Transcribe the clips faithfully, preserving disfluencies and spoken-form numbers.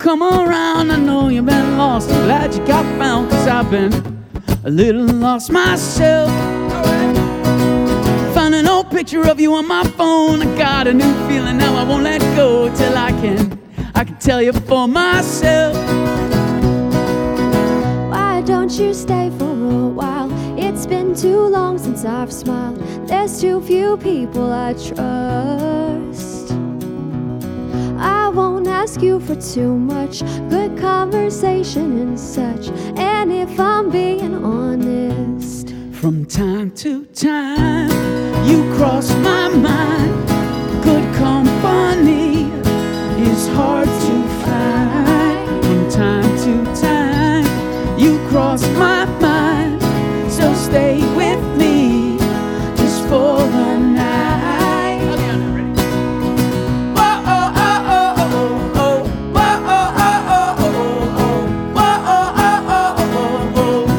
come around. I know you've been lost, I'm glad you got found, 'cause I've been a little lost myself. Found an old picture of you on my phone. I got a new feeling now, I won't let go till I can, I can tell you for myself. Why don't you stay for a while? It's been too long since I've smiled. There's too few people I trust. I won't ask you for too much, good conversation and such. And if I'm being honest, from time to time you cross my mind. Good company is hard to find. From time to time you cross my mind. So stay with me just for the night. Whoa, oh, oh, oh, oh, oh. Whoa, oh, oh, oh, oh, oh. Whoa, oh, oh, oh, oh, oh.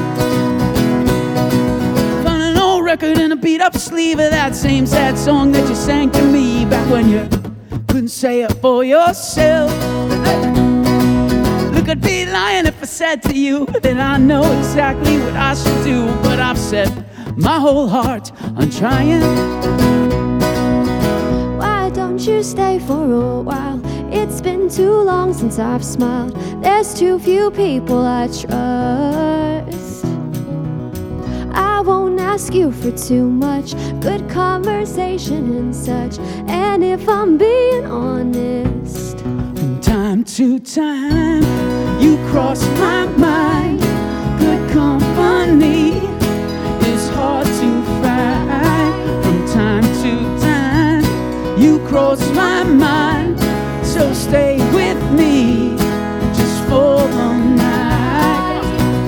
Found an old record in a beat-up sleeve of that same sad song that you sang to me back when you couldn't say it for yourself. Look, I'd be lying if I said to you that I know exactly what I should do, but I've set my whole heart on trying. why don't you stay for a while? It's been too long since I've smiled. There's too few people I trust. I won't ask you for too much, good conversation and such. And if I'm being honest, from time to time you cross my mind. Good company is hard to find. From time to time you cross my mind. So stay with me just for the night.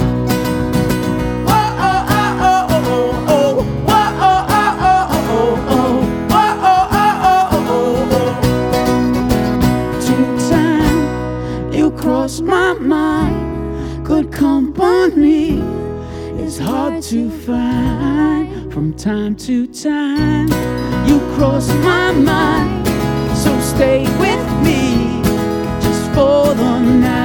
Whoa, oh, oh, oh, oh, oh. Whoa, oh, oh, oh, oh, oh. Whoa, oh, oh, oh, oh, oh. Two time you cross my mind. Good company is hard to find. From time to time you cross my mind. So stay with me just for the night.